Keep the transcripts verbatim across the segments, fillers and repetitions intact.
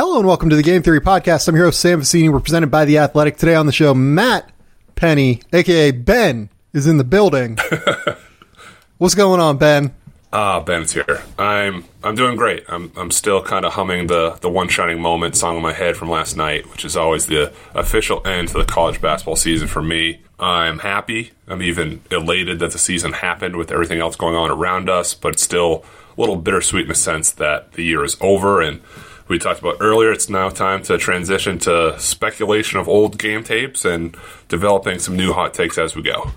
Hello and welcome to the Game Theory Podcast. I'm your host, Sam Vecini. We're presented by The Athletic. Today on the show, Matt Penny, a k a. Ben, is in the building. What's going on, Ben? Ah, uh, Ben's here. I'm I'm doing great. I'm I'm still kind of humming the, the One Shining Moment song in my head from last night, which is always the official end to the college basketball season for me. I'm happy. I'm even elated that the season happened with everything else going on around us, but it's still a little bittersweet in the sense that the year is over, and we talked about earlier, it's now time to transition to speculation of old game tapes and developing some new hot takes as we go.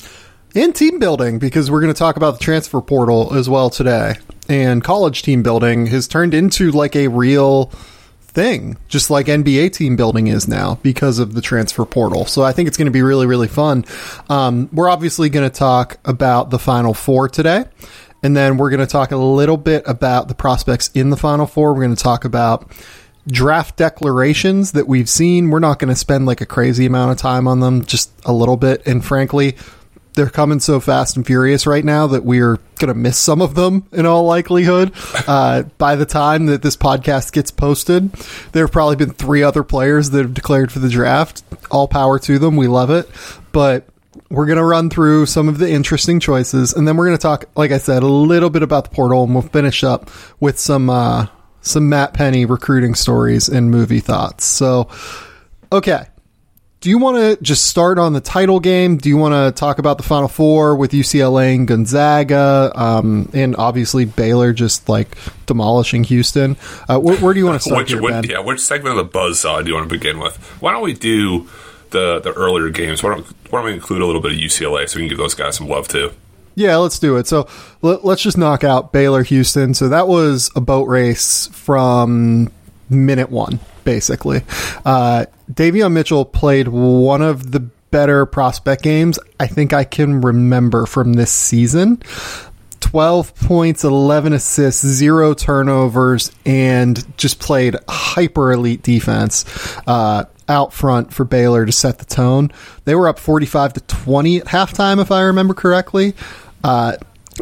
And team building, because we're going to talk about the transfer portal as well today. And college team building has turned into like a real thing, just like N B A team building is now because of the transfer portal. So I think it's going to be really, really fun. Um, we're obviously going to talk about the Final Four today. And then we're going to talk a little bit about the prospects in the Final Four. We're going to talk about draft declarations that we've seen. We're not going to spend like a crazy amount of time on them, just a little bit. And frankly, they're coming so fast and furious right now that we're going to miss some of them in all likelihood. Uh, by the time that this podcast gets posted, there have probably been three other players that have declared for the draft. All power to them. We love it. But we're going to run through some of the interesting choices, and then we're going to talk, like I said, a little bit about the portal, and we'll finish up with some uh, some Matt Penny recruiting stories and movie thoughts. So, okay. Do you want to just start on the title game? Do you want to talk about the Final Four with U C L A and Gonzaga, um, and obviously Baylor just like demolishing Houston? Uh, where, where do you want to start which, here, which, Ben? Yeah, which segment of the buzzsaw do you want to begin with? Why don't we do the the earlier games? Why don't, why don't we include a little bit of U C L A so we can give those guys some love too? Yeah, let's do it. So let, let's just knock out Baylor Houston. So that was a boat race from minute one, basically. Uh, Davion Mitchell played one of the better prospect games I think I can remember from this season. twelve points, eleven assists, zero turnovers, and just played hyper elite defense uh, out front for Baylor to set the tone. They were up forty-five to twenty at halftime, if I remember correctly. Uh,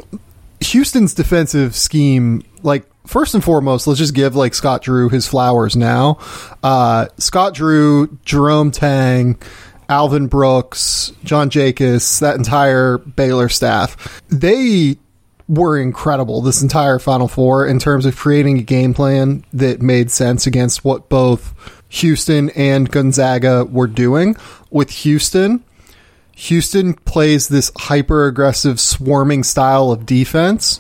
Houston's defensive scheme, like, first and foremost, let's just give like Scott Drew his flowers now. Uh, Scott Drew, Jerome Tang, Alvin Brooks, John Jacobs, that entire Baylor staff, they were incredible this entire Final Four in terms of creating a game plan that made sense against what both Houston and Gonzaga were doing. With Houston, Houston plays this hyper-aggressive swarming style of defense,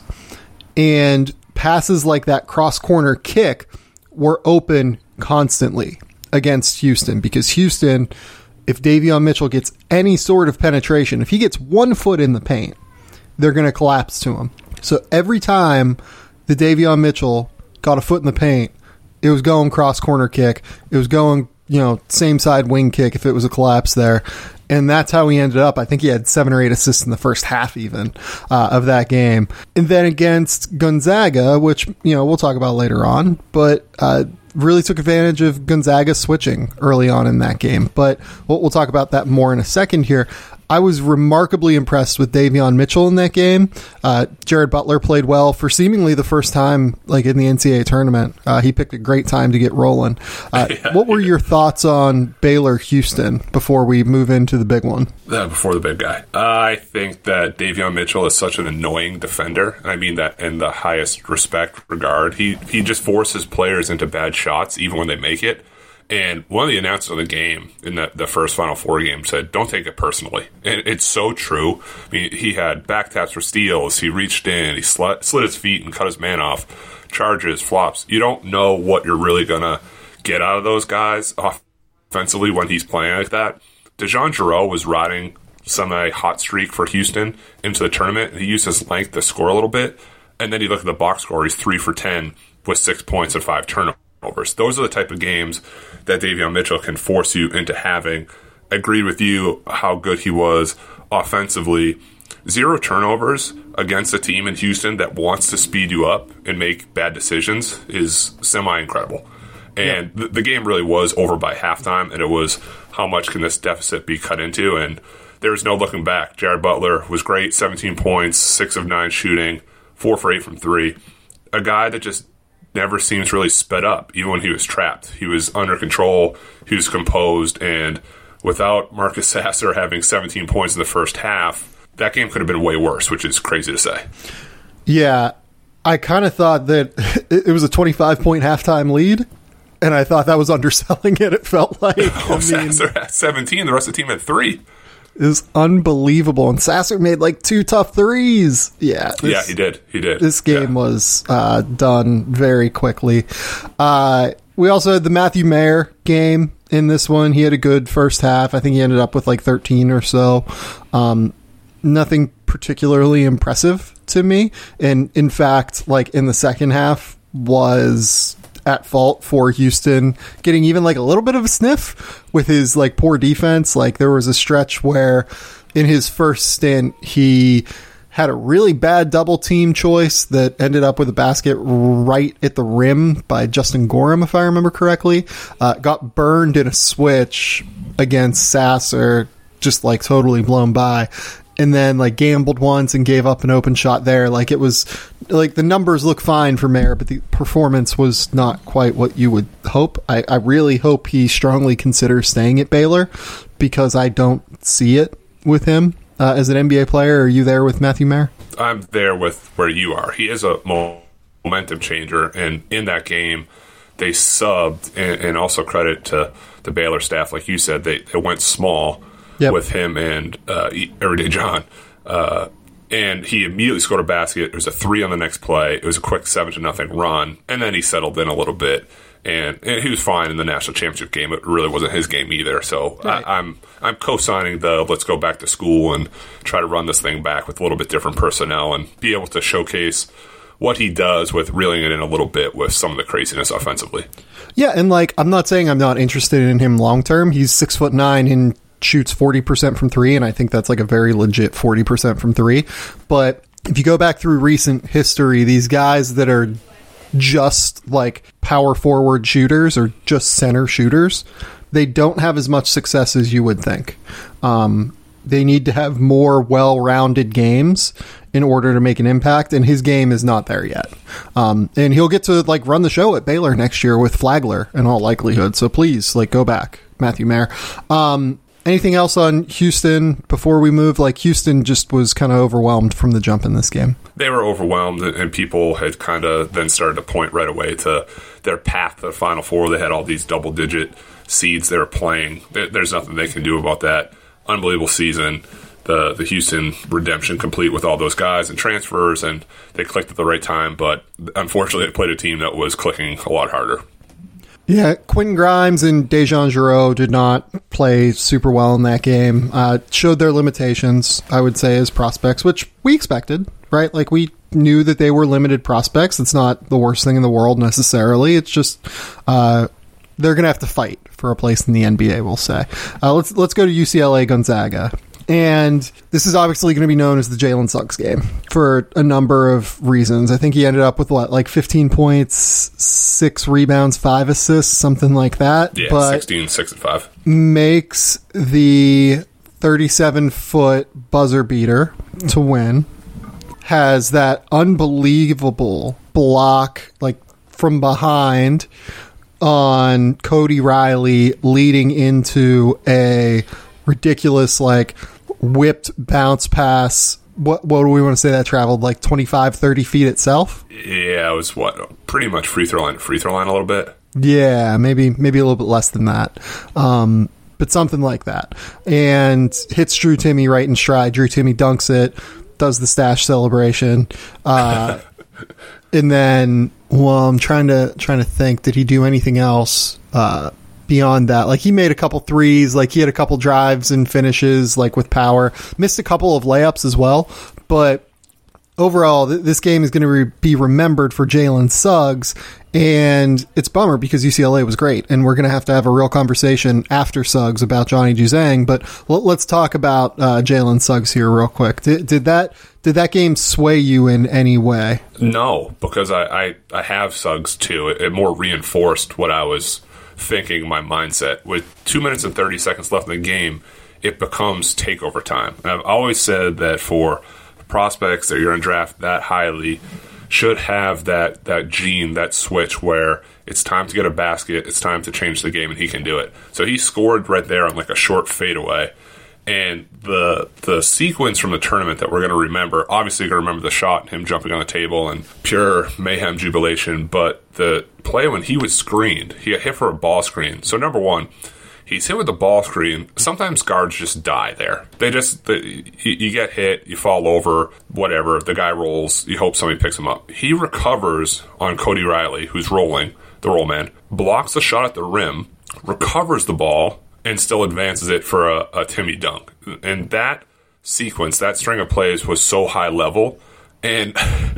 and passes like that cross-corner kick were open constantly against Houston, because Houston, if Davion Mitchell gets any sort of penetration, if he gets one foot in the paint, they're going to collapse to him. So every time the Davion Mitchell got a foot in the paint, it was going cross-corner kick. It was going, you know, same side wing kick if it was a collapse there. And that's how he ended up. I think he had seven or eight assists in the first half even uh, of that game. And then against Gonzaga, which, you know, we'll talk about later on, but uh, really took advantage of Gonzaga switching early on in that game. But we'll, we'll talk about that more in a second here. I was remarkably impressed with Davion Mitchell in that game. Uh, Jared Butler played well for seemingly the first time, like in the N C double A tournament. Uh, he picked a great time to get rolling. Uh, yeah, what were your thoughts on Baylor Houston before we move into the big one? Uh, before the big guy, I think that Davion Mitchell is such an annoying defender, and I mean that in the highest respect regard. He he just forces players into bad shots, even when they make it. And one of the announcers of the game in the, the first Final Four game said, don't take it personally. And it's so true. I mean, he had back taps for steals. He reached in. He slid, slid his feet and cut his man off. Charges, flops. You don't know what you're really going to get out of those guys offensively when he's playing like that. DeJon Jarreau was riding some uh, hot streak for Houston into the tournament. And he used his length to score a little bit. And then you look at the box score. He's three for ten with six points and five turnovers. Those are the type of games that Davion Mitchell can force you into having. I agreed with you how good he was offensively. Zero turnovers against a team in Houston that wants to speed you up and make bad decisions is semi-incredible. And yeah. the, the game really was over by halftime, and it was how much can this deficit be cut into, and there's no looking back. Jared Butler was great, seventeen points, six of nine shooting, four for eight from three. A guy that just never seems really sped up, even when he was trapped. He was under control, he was composed, and without Marcus Sasser having seventeen points in the first half, that game could have been way worse, which is crazy to say. Yeah, I kind of thought that it was a twenty-five point halftime lead, and I thought that was underselling it. It felt like. Oh, I mean, Sasser had seventeen, the rest of the team had three. It was unbelievable, and Sasser made like two tough threes. Yeah, this, yeah, he did. He did. This game yeah. was uh, done very quickly. Uh, we also had the Matthew Mayer game in this one. He had a good first half. I think he ended up with like thirteen or so. Um, nothing particularly impressive to me, and in fact, like in the second half, was at fault for Houston getting even like a little bit of a sniff with his like poor defense. Like there was a stretch where in his first stint, he had a really bad double team choice that ended up with a basket right at the rim by Justin Gorham, if I remember correctly. Uh, got burned in a switch against Sasser, just like totally blown by. And then like gambled once and gave up an open shot there. Like it was like the numbers look fine for Mayer, but the performance was not quite what you would hope. I, I really hope he strongly considers staying at Baylor, because I don't see it with him uh, as an N B A player. Are you there with Matthew Mayer? I'm there with where you are. He is a momentum changer, and in that game they subbed, and, and also credit to the Baylor staff, like you said, they, they went small. Yep. With him and uh, Everyday John. Uh, and he immediately scored a basket. It was a three on the next play. It was a quick seven to nothing run. And then he settled in a little bit. And, and he was fine in the national championship game. It really wasn't his game either. So right. I, I'm I'm co-signing the let's go back to school and try to run this thing back with a little bit different personnel and be able to showcase what he does with reeling it in a little bit with some of the craziness offensively. Yeah, and like I'm not saying I'm not interested in him long term. He's six foot nine and shoots forty percent from three, and I think that's like a very legit forty percent from three. But if you go back through recent history, these guys that are just like power forward shooters or just center shooters, they don't have as much success as you would think. Um, they need to have more well-rounded games in order to make an impact, and his game is not there yet. Um, and he'll get to like run the show at Baylor next year with Flagler in all likelihood. So please, like, go back, Matthew Mayer. Um, Anything else on Houston before we move? Like, Houston just was kind of overwhelmed from the jump in this game. They were overwhelmed, and people had kind of then started to point right away to their path to the Final Four. They had all these double-digit seeds they were playing. There's nothing they can do about that. Unbelievable season. The the Houston redemption complete with all those guys and transfers, and they clicked at the right time, but unfortunately they played a team that was clicking a lot harder. Yeah, Quentin Grimes and Dejan Giroux did not play super well in that game. Uh, showed their limitations, I would say, as prospects, which we expected, right? Like, we knew that they were limited prospects. It's not the worst thing in the world necessarily. It's just uh, they're going to have to fight for a place in the N B A, we'll say. Uh, let's let's go to U C L A Gonzaga. And this is obviously going to be known as the Jalen Suggs game for a number of reasons. I think he ended up with, what, like fifteen points, six rebounds, five assists, something like that. Yeah, but sixteen, six, and five. Makes the thirty-seven foot buzzer beater to win. Has that unbelievable block, like, from behind on Cody Riley, leading into a ridiculous, like, whipped bounce pass. What what do we want to say that traveled like twenty-five, thirty feet itself? Yeah, it was what pretty much free throw line, free throw line a little bit. Yeah, maybe maybe a little bit less than that, um, but something like that. And hits Drew Timme right in stride. Drew Timme dunks it, does the stash celebration, uh, and then well, I'm trying to trying to think. Did he do anything else? Uh, Beyond that, like, he made a couple threes, like, he had a couple drives and finishes, like, with power. Missed a couple of layups as well, but overall, th- this game is going to re- be remembered for Jalen Suggs, and it's a bummer because U C L A was great, and we're going to have to have a real conversation after Suggs about Johnny Juzang, but l- let's talk about uh, Jalen Suggs here real quick. Did, did that did that game sway you in any way? No, because I, I, I have Suggs, too. It, it more reinforced what I was thinking, my mindset. With two minutes and thirty seconds left in the game, it becomes takeover time. And I've always said that for prospects that you're going to draft that highly, should have that that gene, that switch where it's time to get a basket, it's time to change the game, and he can do it. So he scored right there on like a short fadeaway. And the the sequence from the tournament that we're going to remember, obviously you're going to remember the shot and him jumping on the table and pure mayhem jubilation, but the play when he was screened, he got hit for a ball screen. So number one, he's hit with the ball screen. Sometimes guards just die there. They just, the, you, you get hit, you fall over, whatever, the guy rolls, you hope somebody picks him up. He recovers on Cody Riley, who's rolling, the roll man, blocks the shot at the rim, recovers the ball, and still advances it for a, a Timmy dunk. And that sequence, that string of plays was so high level, and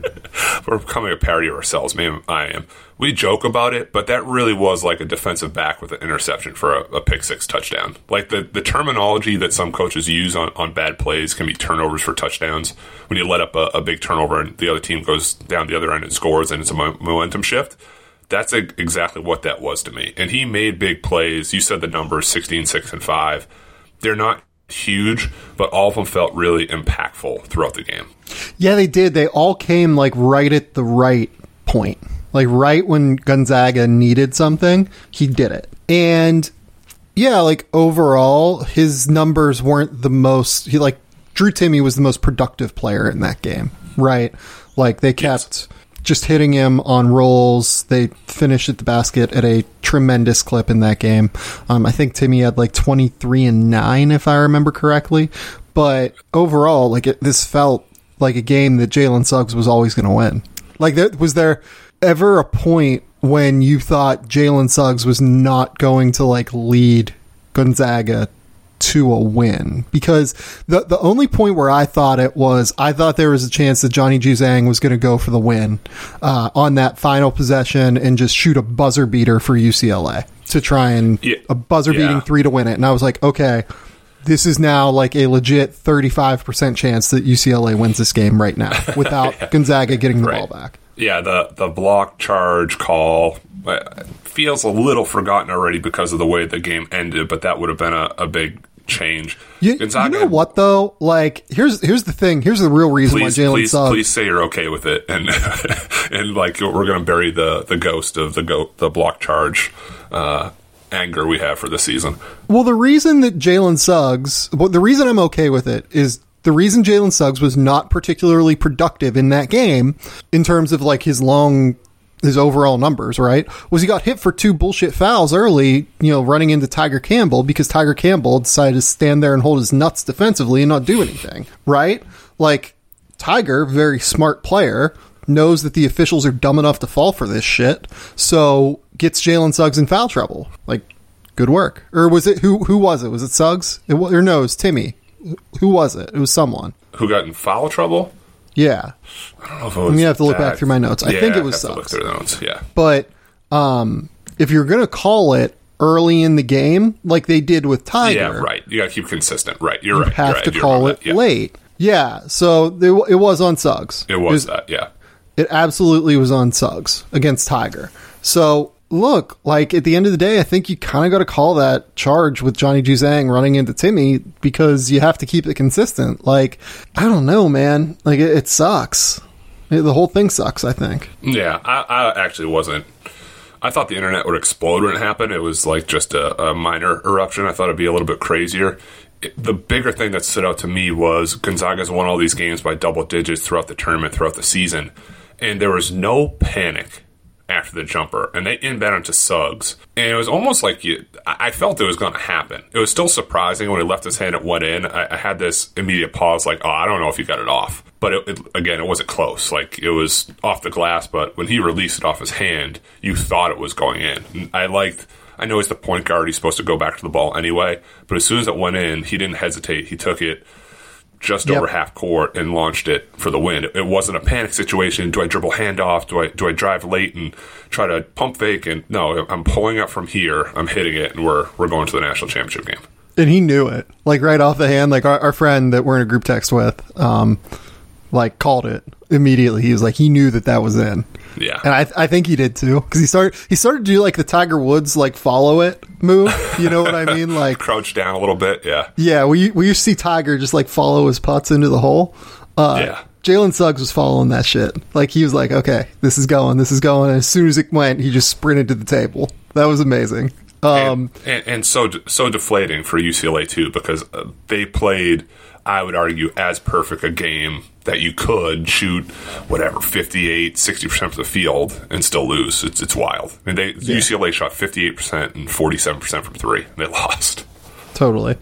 we're becoming a parody of ourselves, maybe I am. We joke about it, but that really was like a defensive back with an interception for a, a pick six touchdown. Like the, the terminology that some coaches use on, on bad plays can be turnovers for touchdowns. When you let up a, a big turnover and the other team goes down the other end and scores and it's a mo- momentum shift, that's a, exactly what that was to me. And he made big plays. You said the numbers, sixteen, six, and five. They're not huge, but all of them felt really impactful throughout the game. Yeah, they did. They all came like right at the right point. Like right when Gonzaga needed something, he did it. And yeah, like overall, his numbers weren't the most, he like, Drew Timme was the most productive player in that game, right? Like they kept... Yes. Just hitting him on rolls. They finished at the basket at a tremendous clip in that game. Um, I think Timme had like twenty-three and nine, if I remember correctly. But overall, like it, this felt like a game that Jalen Suggs was always going to win. Like, there, was there ever a point when you thought Jalen Suggs was not going to like lead Gonzaga to a win? Because the the only point where I thought it was, I thought there was a chance that Johnny Juzang was going to go for the win uh, on that final possession and just shoot a buzzer beater for U C L A to try and yeah. a buzzer beating yeah. three to win it. And I was like, okay, this is now like a legit thirty-five percent chance that U C L A wins this game right now without yeah. Gonzaga getting the right. ball back. Yeah, the, the block charge call feels a little forgotten already because of the way the game ended, but that would have been a, a big change. You, Gonzaga, you know what, though? Like, here's here's the thing. Here's the real reason please, why Jalen please, Suggs... Please say you're okay with it, and and like we're going to bury the, the ghost of the go, the block charge uh, anger we have for this season. Well, the reason that Jalen Suggs... Well, the reason I'm okay with it is the reason Jalen Suggs was not particularly productive in that game in terms of like his long... his overall numbers, right, was he got hit for two bullshit fouls early, you know, running into Tiger Campbell because Tiger Campbell decided to stand there and hold his nuts defensively and not do anything, right? Like, Tiger, very smart player, knows that the officials are dumb enough to fall for this shit, so gets Jalen Suggs in foul trouble. Like, good work. Or was it, who Who was it? Was it Suggs? It, or no, it was Timme. Who was it? It was someone. Who got in foul trouble? Yeah. I don't know if it was I'm going to have to look that. back through my notes. I yeah, think it was I have Suggs. to look through the notes, yeah. But um, if you're going to call it early in the game, like they did with Tiger... Yeah, right. You got to keep consistent. Right, you're you right. You have right. to you're call it yeah. late. Yeah, so they, it was on Suggs. It was, it was that, yeah. It absolutely was on Suggs against Tiger. So... Look, like, at the end of the day, I think you kind of got to call that charge with Johnny Juzang running into Timme because you have to keep it consistent. Like, I don't know, man. Like, it, it sucks. It, the whole thing sucks, I think. Yeah, I, I actually wasn't. I thought the internet would explode when it happened. It was like just a, a minor eruption. I thought it'd be a little bit crazier. It, the bigger thing that stood out to me was Gonzaga's won all these games by double digits throughout the tournament, throughout the season, and there was no panic after the jumper, and they inbounded to Suggs, and it was almost like you, I felt it was going to happen. It was still surprising when he left his hand, it went in. I, I had this immediate pause, like, oh, I don't know if you got it off, but it, it, again, it wasn't close. Like, it was off the glass, but when he released it off his hand, you thought it was going in. And I liked. I know he's the point guard; he's supposed to go back to the ball anyway. But as soon as it went in, he didn't hesitate. He took it just yep. over half court and launched it for the win. It wasn't a panic situation. Do I dribble handoff? Do I do I drive late and try to pump fake? And no, I'm pulling up from here. I'm hitting it, and we're we're going to the national championship game. And he knew it, like right off the hand. Like our, our friend that we're in a group text with, um, like called it immediately. He was like, he knew that that was in. Yeah, and I I think he did too, because he started he started to do like the Tiger Woods like follow it move. You know what I mean? Like crouch down a little bit. Yeah, yeah. We we used to see Tiger just like follow his putts into the hole. Uh, yeah, Jalen Suggs was following that shit. Like, he was like, okay, this is going, this is going. And as soon as it went, he just sprinted to the table. That was amazing. Um, and, and, and so so deflating for U C L A, too, because uh, they played, I would argue, as perfect a game that you could shoot, whatever, fifty-eight, sixty percent from the field and still lose. It's it's wild. I mean, they, yeah. U C L A shot fifty-eight percent and forty-seven percent from three, and they lost. Totally.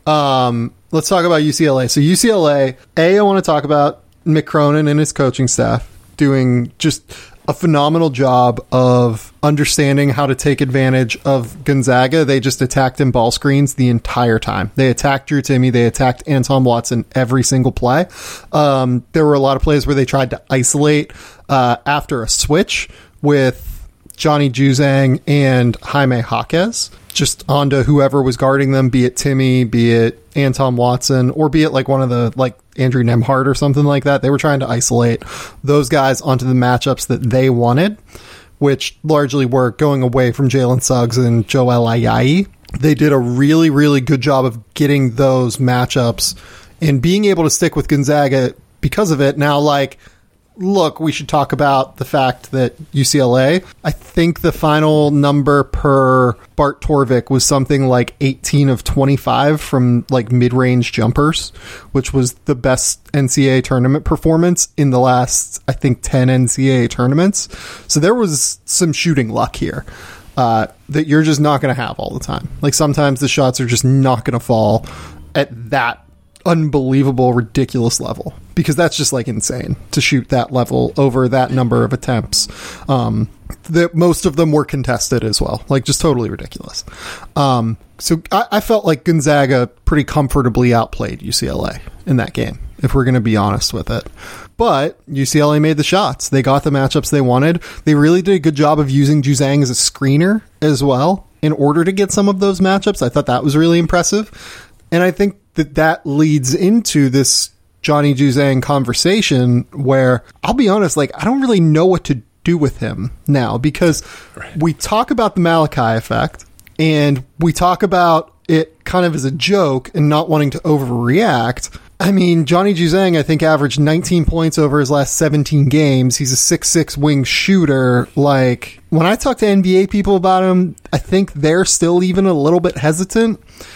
Um, let's talk about U C L A. So U C L A, A, I want to talk about Mick Cronin and his coaching staff doing just a phenomenal job of understanding how to take advantage of Gonzaga. They just attacked in ball screens the entire time. They attacked Drew Timme. They attacked Anton Watson every single play. Um, there were a lot of plays where they tried to isolate uh, after a switch with Johnny Juzang and Jaime Jaquez, just onto whoever was guarding them, be it Timme, be it Anton Watson, or be it like one of the, like Andrew Nembhard or something like that. They were trying to isolate those guys onto the matchups that they wanted, which largely were going away from Jalen Suggs and Joel Ayayi. They did a really, really good job of getting those matchups and being able to stick with Gonzaga because of it. Now, like, look, we should talk about the fact that U C L A, I think the final number per Bart Torvik was something like eighteen of twenty-five from like mid-range jumpers, which was the best N C double A tournament performance in the last, I think, ten N C double A tournaments. So there was some shooting luck here uh, that you're just not going to have all the time. Like, sometimes the shots are just not going to fall at that unbelievable, ridiculous level, because that's just like insane to shoot that level over that number of attempts. Um, that most of them were contested as well, like just totally ridiculous. Um, so I, I felt like Gonzaga pretty comfortably outplayed U C L A in that game, if we're going to be honest with it. But U C L A made the shots. They got the matchups they wanted. They really did a good job of using Juzang as a screener as well in order to get some of those matchups. I thought that was really impressive. And I think that that leads into this Johnny Juzang conversation where, I'll be honest, like, I don't really know what to do with him now, because right. we talk about the Malachi effect and we talk about it kind of as a joke and not wanting to overreact. I mean, Johnny Juzang, I think, averaged nineteen points over his last seventeen games. He's a six six wing shooter. Like, when I talk to N B A people about him, I think they're still even a little bit hesitant,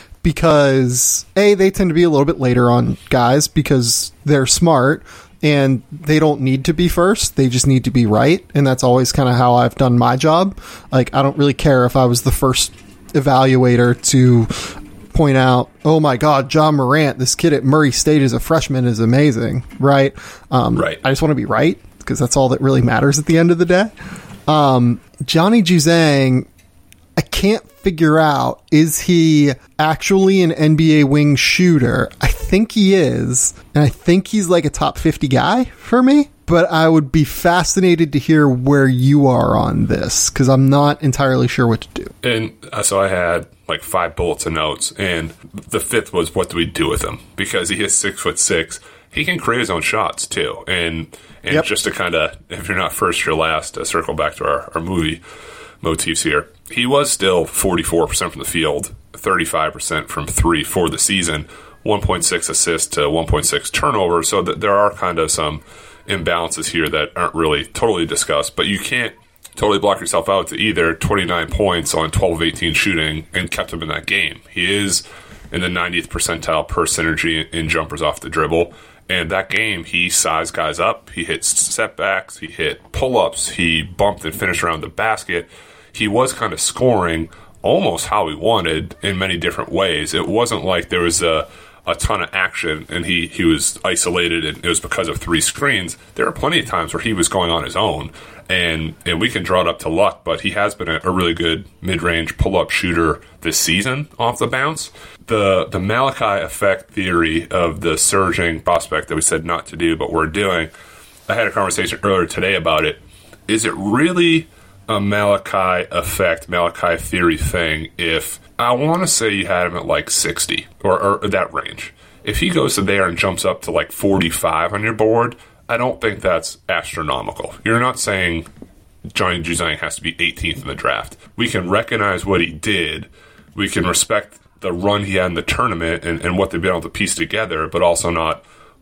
because A, they tend to be a little bit later on guys because they're smart and they don't need to be first. They just need to be right. And that's always kind of how I've done my job. Like, I don't really care if I was the first evaluator to point out, oh my God, John Morant, this kid at Murray State as a freshman is amazing. Right. Um, right. I just want to be right, because that's all that really matters at the end of the day. Um, Johnny Juzang, I can't figure out, is he actually an N B A wing shooter? I think he is, and I think he's like a top fifty guy for me, but I would be fascinated to hear where you are on this, because I'm not entirely sure what to do. And uh, so I had like five bullets of notes, and the fifth was, what do we do with him? Because he is six foot six. He can create his own shots too. And and yep. just to kind of, if you're not first, you're last, to circle back to our, our movie motifs here. He was still forty-four percent from the field, thirty-five percent from three for the season, one point six assists to one point six turnovers. So that there are kind of some imbalances here that aren't really totally discussed. But you can't totally block yourself out to either twenty-nine points on twelve of eighteen shooting and kept him in that game. He is in the ninetieth percentile per synergy in jumpers off the dribble. And that game, he sized guys up. He hit setbacks. He hit pull-ups. He bumped and finished around the basket. He was kind of scoring almost how he wanted in many different ways. It wasn't like there was a, a ton of action and he, he was isolated and it was because of three screens. There are plenty of times where he was going on his own, and, and we can draw it up to luck, but he has been a, a really good mid-range pull-up shooter this season off the bounce. The, the Malachi effect theory of the surging prospect that we said not to do, but we're doing, I had a conversation earlier today about it. Is it really a Malachi effect, Malachi theory thing if, I want to say you had him at like sixty or, or that range. If he goes to there and jumps up to like forty-five on your board, I don't think that's astronomical. You're not saying Johnny Juzang has to be eighteenth in the draft. We can recognize what he did. We can respect the run he had in the tournament and, and what they've been able to piece together, but also not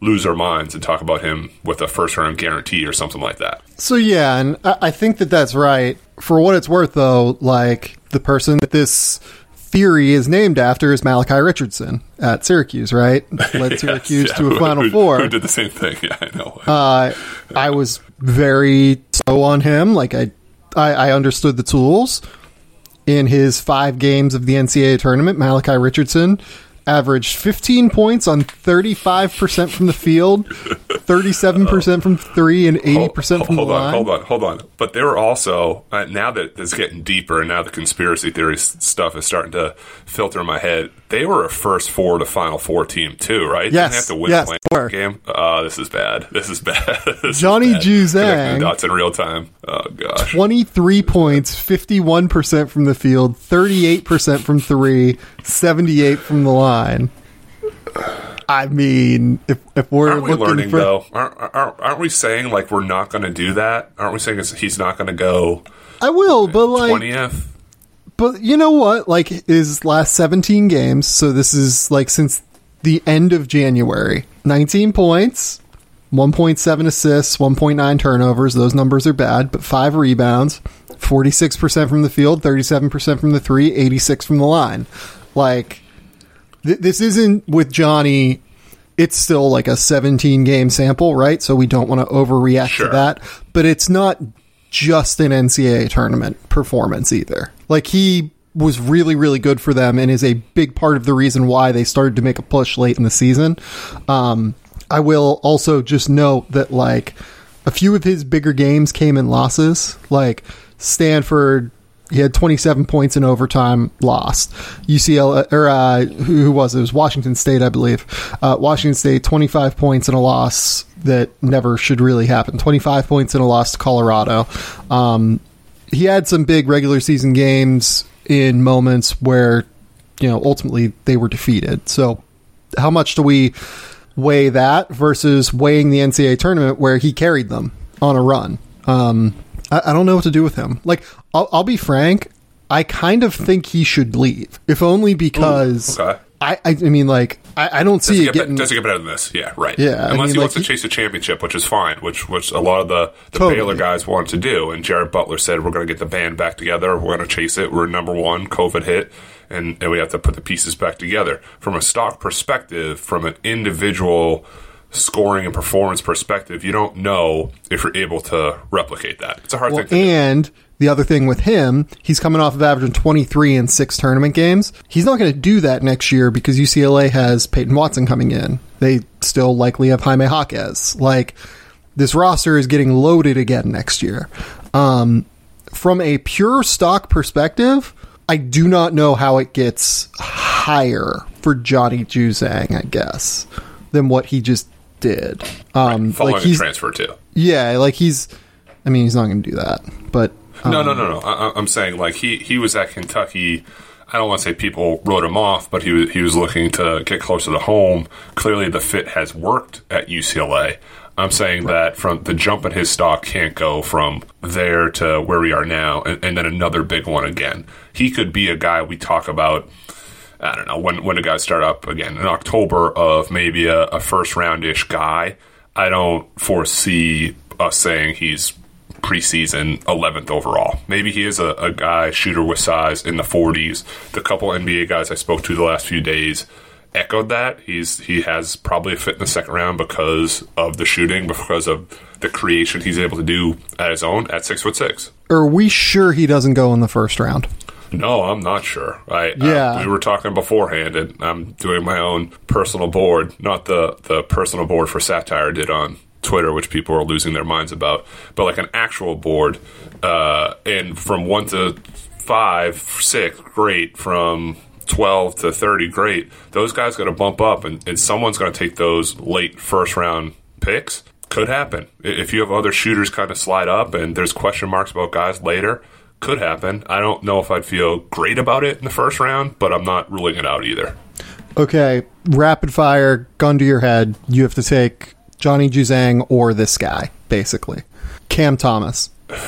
lose our minds and talk about him with a first round guarantee or something like that. So yeah, and I, I think that that's right. For what it's worth, though, like the person that this theory is named after is Malachi Richardson at Syracuse, right? Led yes, Syracuse yeah. to a Final who, Four. Who did the same thing? Yeah, I know. Uh, I was very slow on him. Like I, I, I understood the tools. In his five games of the N C double A tournament, Malachi Richardson averaged fifteen points on thirty-five percent from the field, thirty-seven percent from three, and eighty percent from hold the on, line. Hold on, hold on. But they were also, uh, now that it's getting deeper and now the conspiracy theory stuff is starting to filter in my head, they were a first four to Final Four team too, right? Yes, Didn't have to win yes, a four. game. Oh, this is bad. This is bad. this Johnny is bad. Juzang. Connecting the dots in real time. Oh, gosh. twenty-three points, fifty-one percent from the field, thirty-eight percent from three, seventy-eight from the line. I mean, if if we're aren't we looking learning, for, though? Aren't, aren't, aren't we saying, like, we're not going to do that? Aren't we saying it's, he's not going to go I will, but like, twentieth? but you know what? Like, his last seventeen games, so this is like since the end of January, nineteen points, one point seven assists, one point nine turnovers. Those numbers are bad, but five rebounds, forty-six percent from the field, thirty-seven percent from the three, eighty-six from the line. Like, th- this isn't with Johnny. It's still like a seventeen game sample, right? So we don't want to overreact Sure. to that, but it's not just an N C double A tournament performance either. Like, he was really, really good for them and is a big part of the reason why they started to make a push late in the season. Um, I will also just note that, like, a few of his bigger games came in losses. Like, Stanford, he had twenty-seven points in overtime, lost. U C L A, or uh, who, who was it? It was Washington State, I believe. Uh, Washington State, twenty-five points in a loss that never should really happen. twenty-five points in a loss to Colorado. Um, he had some big regular season games in moments where, you know, ultimately they were defeated. So how much do we weigh that versus weighing the N C double A tournament where he carried them on a run? Um, I, I don't know what to do with him. Like, I'll, I'll be frank, I kind of think he should leave, if only because Ooh, okay. I, I, I mean, like, I, I don't Does see it it get, getting. be- does it get better than this? Yeah, right. Yeah, I Unless mean, he wants like, to chase a championship, which is fine, which which a lot of the, the Totally. Baylor guys want to do. And Jared Butler said, we're going to get the band back together. We're going to chase it. We're number one. COVID hit. And, and we have to put the pieces back together. From a stock perspective, from an individual scoring and performance perspective, you don't know if you're able to replicate that. It's a hard Well, thing to do. and the other thing with him, he's coming off of averaging twenty-three in six tournament games. He's not going to do that next year because U C L A has Peyton Watson coming in. They still likely have Jaime Jaquez. Like, this roster is getting loaded again next year. Um, from a pure stock perspective, I do not know how it gets higher for Johnny Juzang, I guess, than what he just did. Um, Right, following like a he's, transfer, too. yeah, like he's, I mean, he's not going to do that, but um, No, no, no, no. I, I'm saying, like, he, he was at Kentucky. I don't want to say people wrote him off, but he was, he was looking to get closer to home. Clearly, the fit has worked at U C L A. I'm saying that from the jump in his stock can't go from there to where we are now, and, and then another big one again. He could be a guy we talk about, I don't know, when when the guys start up again in October of maybe a, a first round-ish guy. I don't foresee us saying he's preseason eleventh overall. Maybe he is a, a guy, shooter with size in the forties. The couple N B A guys I spoke to the last few days echoed that. He's he has probably a fit in the second round because of the shooting, because of the creation he's able to do at his own at six foot six. are we sure he doesn't go in the first round? No, I'm not sure. I Yeah. uh, we were talking beforehand, and I'm doing my own personal board, not the the personal board for satire I did on Twitter, which people are losing their minds about, but like an actual board. Uh, and from one to five, six, great. From twelve to thirty, great. Those guys got to bump up, and, and someone's going to take those late first round picks. Could happen. If you have other shooters kind of slide up and there's question marks about guys later, could happen. I don't know if I'd feel great about it in the first round, but I'm not ruling it out either. Okay, rapid fire, gun to your head. You have to take Johnny Juzang or this guy, basically. Cam Thomas.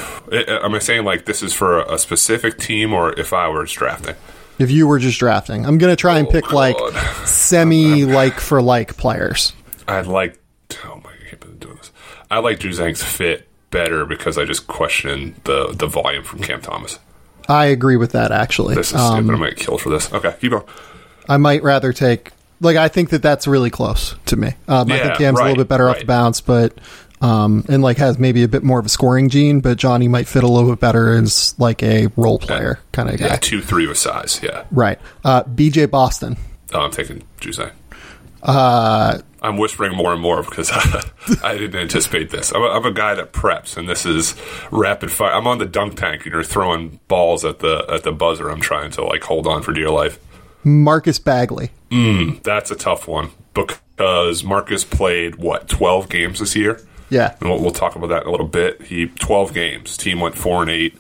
Am I saying like this is for a specific team, or if I were just drafting? If you were just drafting. I'm going to try and Oh, pick, like, God. semi-like for like players. I'd like Oh my, I can't believe I'm doing this. I like Juzang's fit better because I just question the the volume from Cam Thomas. I agree with that, actually. This is um, stupid. I might kill for this. Okay, keep going. I might rather take, like, I think that that's really close to me. Um, I Yeah, think Cam's right, a little bit better off right. the bounce, but, um, and like has maybe a bit more of a scoring gene, but Johnny might fit a little bit better as like a role player kind of guy. Yeah, two three with size. Yeah. Right. Uh, B J Boston. Oh, I'm taking Juzang. Uh, I'm whispering more and more because I didn't anticipate this. I'm a, I'm a guy that preps, and this is rapid fire. I'm on the dunk tank, and you're throwing balls at the at the buzzer. I'm trying to like hold on for dear life. Marcus Bagley. Mm, that's a tough one because Marcus played what twelve games this year. Yeah, and we'll, we'll talk about that in a little bit. He twelve games. Team went four and eight.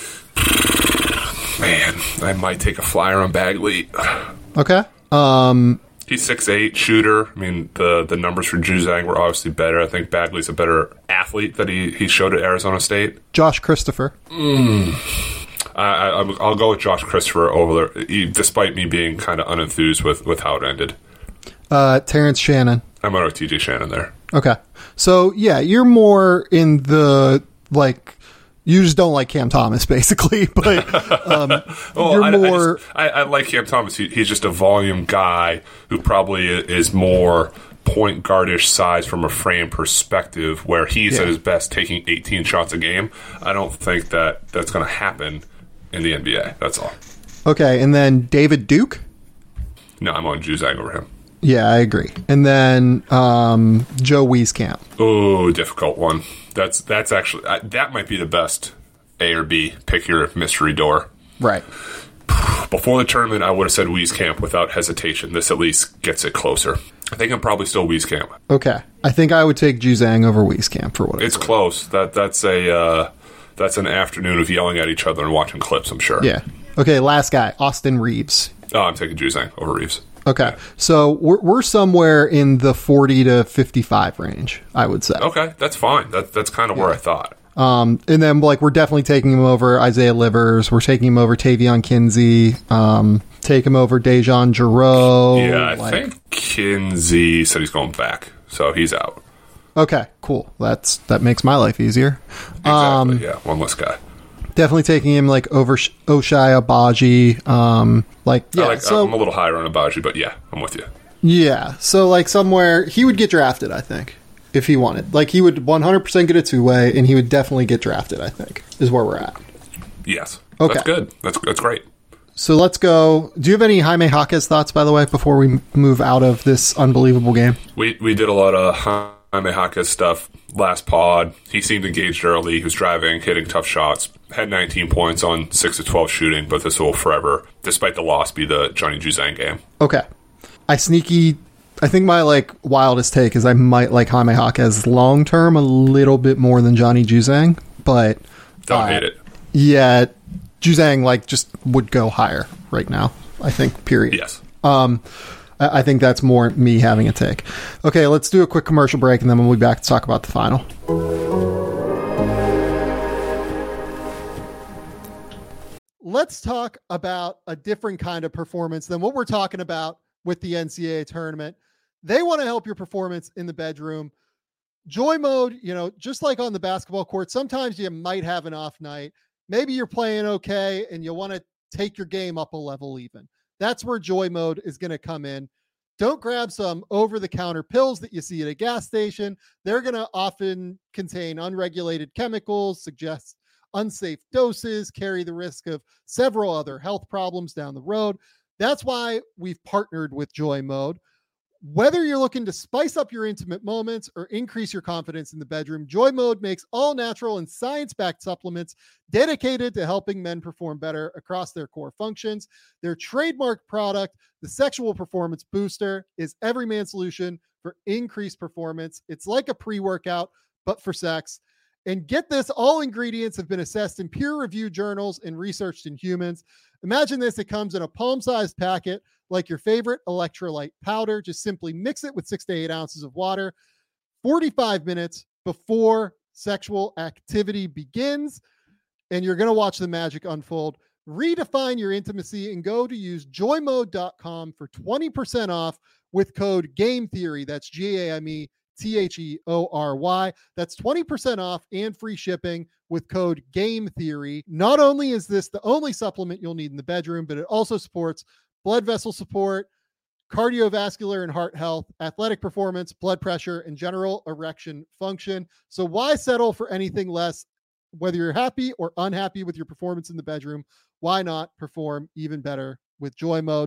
Man, I might take a flyer on Bagley. Okay. Um, He's six eight shooter. I mean, the the numbers for Juzang were obviously better. I think Bagley's a better athlete that he, he showed at Arizona State. Josh Christopher. Mm. I, I, I'll go with Josh Christopher over there, he, despite me being kind of unenthused with, with how it ended. Uh, Terrence Shannon. I'm going with T J Shannon there. Okay. So, yeah, you're more in the, like, you just don't like Cam Thomas, basically. But um, well, you're I, more... I, just, I, I like Cam Thomas. He, he's just a volume guy who probably is more point guardish size from a frame perspective, where he's Yeah. at his best taking eighteen shots a game. I don't think that that's going to happen in the N B A. That's all. Okay, and then David Duke? No, I'm on Juzang over him. Yeah, I agree. And then um, Joe Wieskamp. Oh, difficult one. That's that's actually uh, that might be the best A or B. Pick your mystery door. Right. Before the tournament, I would have said Wieskamp without hesitation. This at least gets it closer. I think I'm probably still Wieskamp. Okay. I think I would take Juzang over Wieskamp for what It's it's close. That that's a uh, that's an afternoon of yelling at each other and watching clips. I'm sure. Yeah. Okay. Last guy, Austin Reeves. Oh, I'm taking Juzang over Reeves. Okay. So we're we're somewhere in the forty to fifty-five range, I would say. Okay, that's fine. That that's kind of where I thought. Um, and then like we're definitely taking him over Isaiah Livers. We're taking him over Tavion Kinsey. Um, take him over Dejan Giroux. Yeah, I like, think Kinsey said he's going back, so he's out. Okay, cool. That's that makes my life easier. Exactly. Um, yeah, one less guy. Definitely taking him like over Sh- Oshai Abaji. Um, like yeah, I like, so I'm a little higher on Abaji, but yeah, I'm with you. yeah, so like somewhere he would get drafted. I think if he wanted, like he would one hundred percent get a two way, and he would definitely get drafted. I think is where we're at. Yes. Okay. That's good. That's that's great. So let's go. Do you have any Jaime Jaquez thoughts, by the way, before we move out of this unbelievable game? We we did a lot of Jaime Jaquez stuff last pod. He seemed engaged early. He was driving, hitting tough shots. Had nineteen points on six of twelve shooting, but this will forever, despite the loss, be the Johnny Juzang game. Okay. I sneaky... I think my like wildest take is I might like Jaime Jaquez long term a little bit more than Johnny Juzang, but... Don't uh, hate it. Yeah, Juzang like just would go higher right now, I think, period. Yes. Um, I I think that's more me having a take. Okay, let's do a quick commercial break, and then we'll be back to talk about the final. Let's talk about a different kind of performance than what we're talking about with the N C double A tournament. They want to help your performance in the bedroom. Joy Mode, you know, just like on the basketball court, sometimes you might have an off night. Maybe you're playing okay and you want to take your game up a level even. That's where Joy Mode is going to come in. Don't grab some over-the-counter pills that you see at a gas station. They're going to often contain unregulated chemicals, suggest unsafe doses, carry the risk of several other health problems down the road. That's why we've partnered with Joy Mode. Whether you're looking to spice up your intimate moments or increase your confidence in the bedroom, Joy Mode makes all natural and science-backed supplements dedicated to helping men perform better across their core functions. Their trademark product, the Sexual Performance Booster, is every man's solution for increased performance. It's like a pre-workout, but for sex. And get this, all ingredients have been assessed in peer-reviewed journals and researched in humans. Imagine this, it comes in a palm-sized packet like your favorite electrolyte powder. Just simply mix it with six to eight ounces of water forty-five minutes before sexual activity begins, and you're going to watch the magic unfold. Redefine your intimacy and go to use joy mode dot com for twenty percent off with code GAME THEORY. That's G A M E T H E O R Y. That's twenty percent off and free shipping with code GAMETHEORY. Not only is this the only supplement you'll need in the bedroom, but it also supports blood vessel support, cardiovascular and heart health, athletic performance, blood pressure, and general erection function. So why settle for anything less? Whether you're happy or unhappy with your performance in the bedroom, why not perform even better with Joy Mode?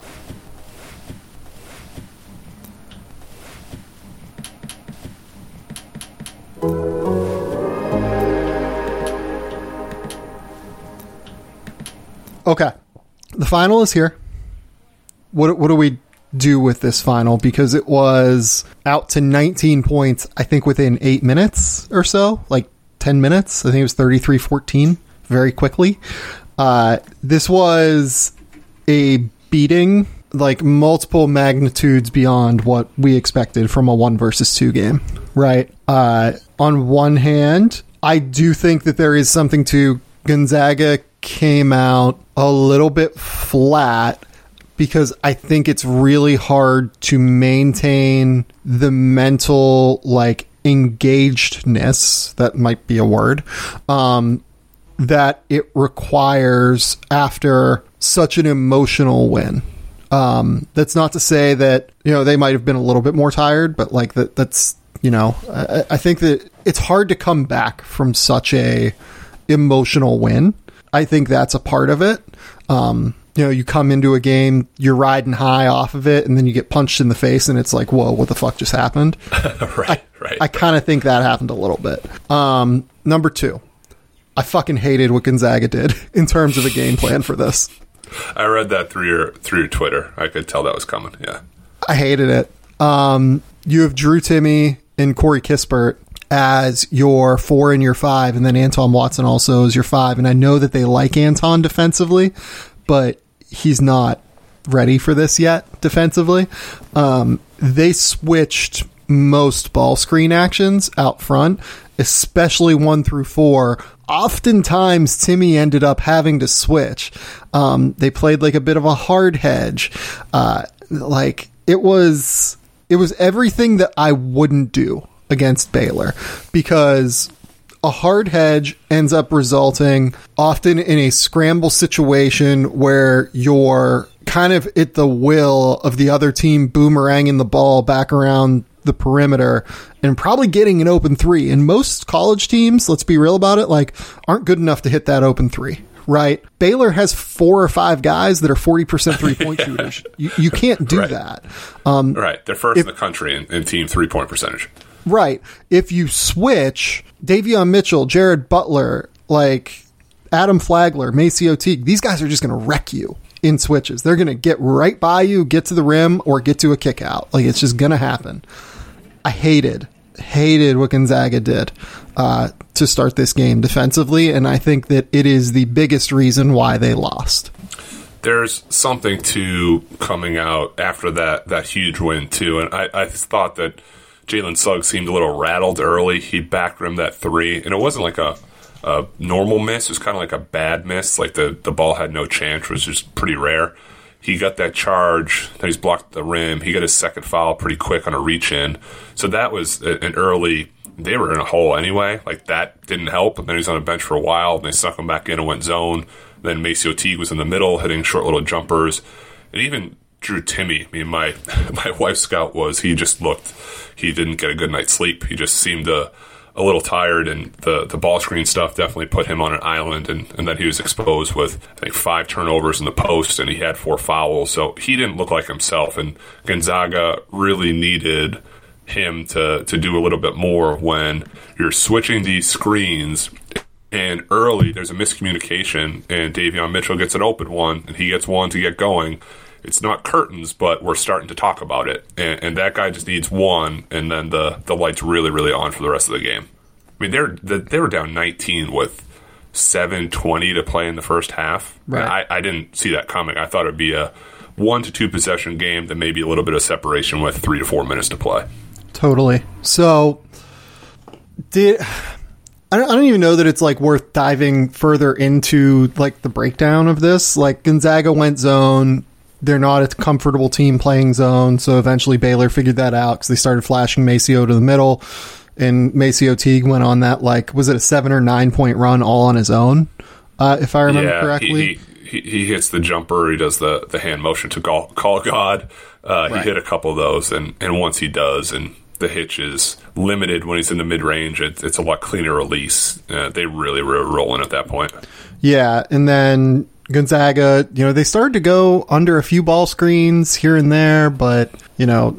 Okay, the final is here. What what do we do with this final? Because it was out to nineteen points, I think, within eight minutes or so, like ten minutes. I think it was thirty-three fourteen very quickly. Uh, this was a beating, like multiple magnitudes beyond what we expected from a one versus two game, right? Uh, on one hand, I do think that there is something to Gonzaga came out a little bit flat because I think it's really hard to maintain the mental, like, engagedness, that might be a word, um, that it requires after such an emotional win. Um, that's not to say that, you know, they might have been a little bit more tired, but like that, that's, you know, I, I think that it's hard to come back from such a emotional win. I think that's a part of it. Um, you know, you come into a game, you're riding high off of it, and then you get punched in the face, and it's like, whoa, what the fuck just happened? right, I, right. I kind of think that happened a little bit. Um, number two, I fucking hated what Gonzaga did in terms of a game plan for this. I read that through your through your Twitter. I could tell that was coming. Yeah, I hated it. Um, you have Drew Timme and Corey Kispert as your four and your five, and then Anton Watson also as your five. And I know that they like Anton defensively, but he's not ready for this yet defensively. Um, they switched most ball screen actions out front, especially one through four. Oftentimes, Timme ended up having to switch. Um, they played like a bit of a hard hedge. Uh, like it was, it was everything that I wouldn't do against Baylor, because a hard hedge ends up resulting often in a scramble situation where you're kind of at the will of the other team boomeranging the ball back around the perimeter and probably getting an open three. And most college teams, let's be real about it, like aren't good enough to hit that open three, right? Baylor has four or five guys that are forty percent three-point shooters. You, you can't do right. that. Um, right. They're first if, in the country in, in team three-point percentage. Right. If you switch Davion Mitchell, Jared Butler, like Adam Flagler, Maceo Teague, these guys are just going to wreck you in switches. They're going to get right by you, get to the rim, or get to a kick out. Like, it's just going to happen. I hated, hated what Gonzaga did uh, to start this game defensively, and I think that it is the biggest reason why they lost. There's something to coming out after that, that huge win, too, and I, I thought that Jalen Suggs seemed a little rattled early. He back rimmed that three, and it wasn't like a, a normal miss. It was kind of like a bad miss, like the, the ball had no chance, which is pretty rare. He got that charge, then he's blocked the rim. He got his second foul pretty quick on a reach-in. So that was an early – they were in a hole anyway. Like, that didn't help. And then he was on a bench for a while, and they snuck him back in and went zone. Then Maceo Teague was in the middle, hitting short little jumpers. And even – Drew Timme, I mean, my my wife's scout was, he just looked, he didn't get a good night's sleep. He just seemed a, a little tired, and the, the ball screen stuff definitely put him on an island, and, and then he was exposed with, I think, five turnovers in the post, and he had four fouls, so he didn't look like himself, and Gonzaga really needed him to, to do a little bit more when you're switching these screens. And early, there's a miscommunication, and Davion Mitchell gets an open one, and he gets one to get going. It's not curtains, but we're starting to talk about it. And, and that guy just needs one, and then the, the light's really, really on for the rest of the game. I mean, they're, they were down nineteen with seven twenty to play in the first half. Right. I, I didn't see that coming. I thought it would be a one to two possession game, then maybe a little bit of separation with three to four minutes to play. Totally. So, did... I don't, I don't even know that it's like worth diving further into like the breakdown of this. Like Gonzaga went zone, they're not a comfortable team playing zone. So eventually Baylor figured that out because they started flashing Maceo to the middle, and Maceo Teague went on that, like, was it a seven or nine point run all on his own, uh, if I remember yeah, correctly? He, he, he hits the jumper. He does the, the hand motion to call, call God. Uh, right. He hit a couple of those, and, and once he does, and the hitch is limited when he's in the mid-range, it, it's a lot cleaner release. Uh, they really were rolling at that point. Yeah, and then Gonzaga, you know, they started to go under a few ball screens here and there, but, you know,